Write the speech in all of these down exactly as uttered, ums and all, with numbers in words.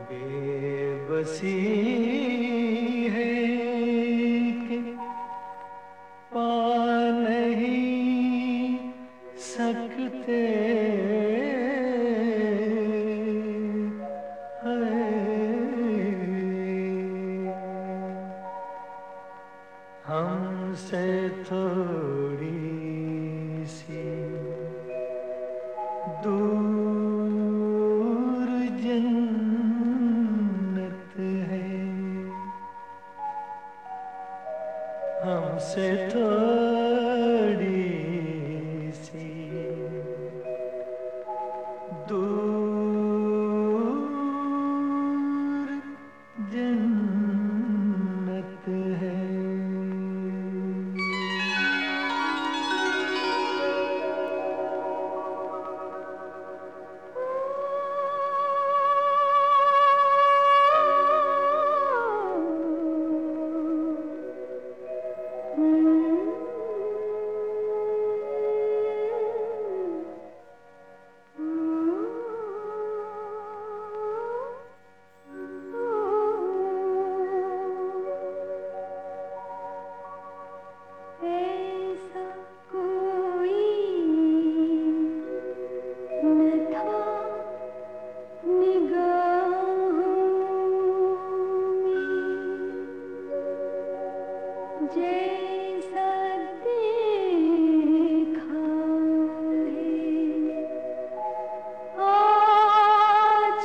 बेबसी है कि पा नहीं सकते हमसे थोड़ी सी दूर जन्नत है, हमसे थोड़ी सी दूर जन्नत है। जैसा देखा है आज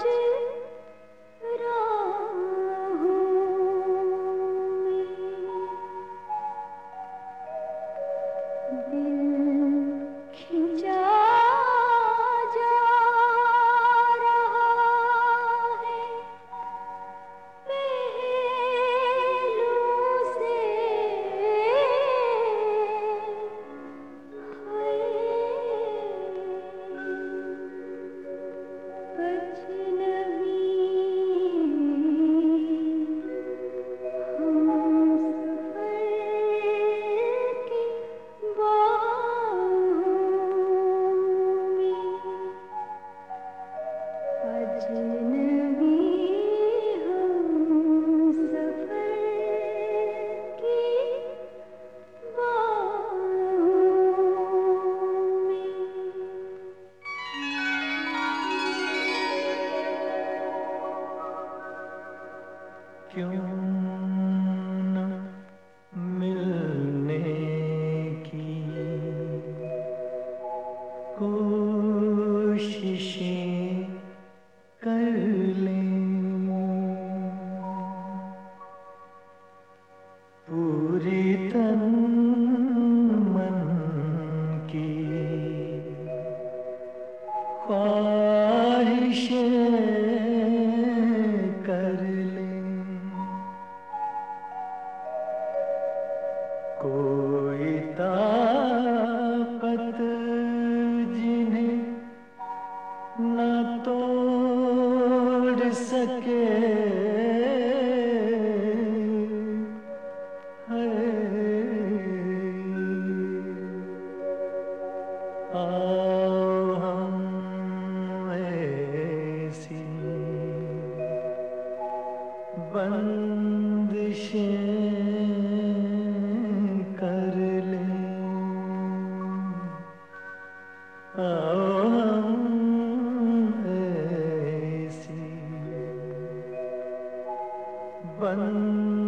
राहों में, दिल खिंचा जा रहा है पहलू से। क्यों न मिलने की कोशिशें कर लें, पूरी तन मन की ख्वाहिशें कर लें। कोई ताकत जिन्हें न तोड़ सके है, आओ हम ऐसी बंदिशें कर लें, आओ हम ऐसी बंदिशें